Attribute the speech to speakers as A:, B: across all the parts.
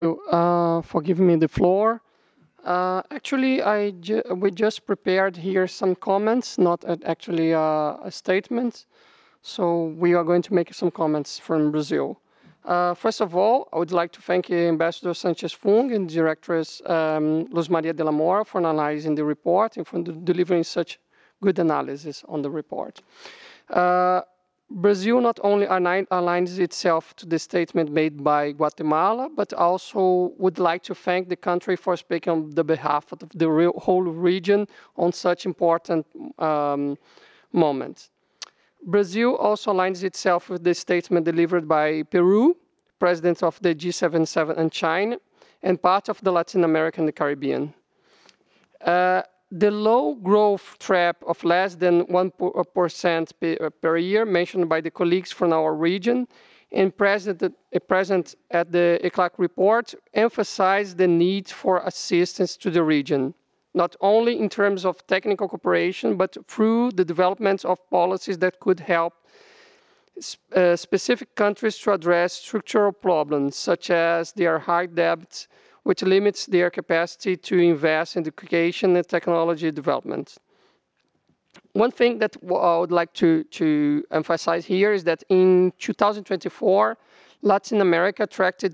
A: For giving me the floor. Actually, we just prepared here some comments, not actually a statement. So we are going to make some comments from Brazil. First of all, I would like to thank Ambassador Sanchez Fung and Directress Luz Maria de la Mora for analyzing the report and for delivering such good analysis on the report. Uh, Brazil not only aligns itself to the statement made by Guatemala, but also would like to thank the country for speaking on the behalf of the whole region on such important moments. Brazil also aligns itself with the statement delivered by Peru, president of the G77 and China, and part of the Latin America and the Caribbean. The low growth trap of less than 1% per year mentioned by the colleagues from our region and present at the ECLAC report emphasized the need for assistance to the region, not only in terms of technical cooperation, but through the development of policies that could help specific countries to address structural problems, such as their high debt, which limits their capacity to invest in education and technology development. One thing that I would like to emphasize here is that in 2024, Latin America attracted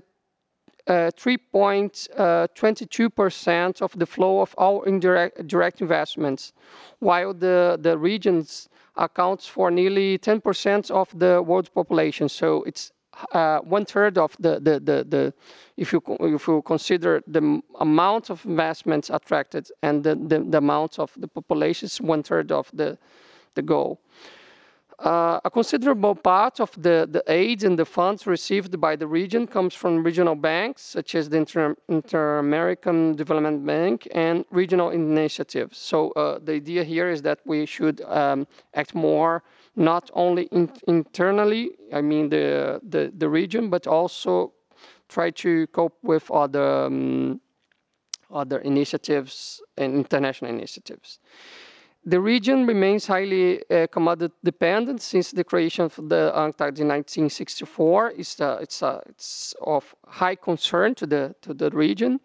A: 3.22% of the flow of all direct investments, while the regions accounts for nearly 10% of the world's population. So it's one third of if you consider the amount of investments attracted and the amount of the population is one third of the goal. A considerable part of the aid and the funds received by the region comes from regional banks, such as the Inter-American Development Bank and regional initiatives. So the idea here is that we should act more, not only internally, I mean the region, but also try to cope with other initiatives and international initiatives. The region remains highly commodity dependent since the creation of the UNCTAD in 1964. It's of high concern to the region.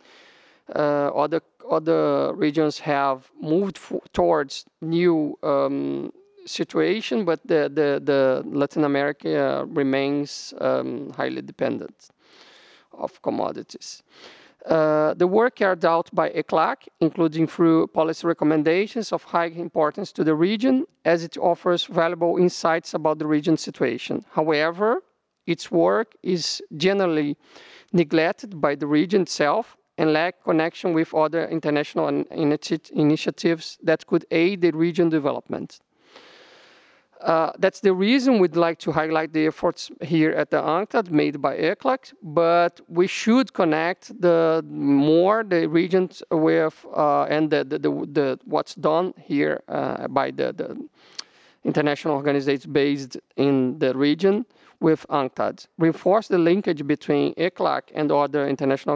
A: Other regions have moved towards new situation, but the Latin America remains highly dependent of commodities. The work carried out by ECLAC, including through policy recommendations of high importance to the region, as it offers valuable insights about the region's situation. However, its work is generally neglected by the region itself and lack connection with other international initiatives that could aid the region development. That's the reason we'd like to highlight the efforts here at the UNCTAD made by ECLAC, but we should connect the regions with and what's done here by the international organizations based in the region with UNCTAD. Reinforce the linkage between ECLAC and other international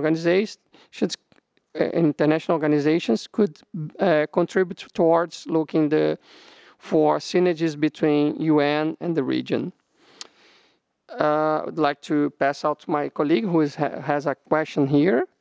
A: organizations could contribute towards looking for synergies between UN and the region. I would like to pass out to my colleague who has a question here.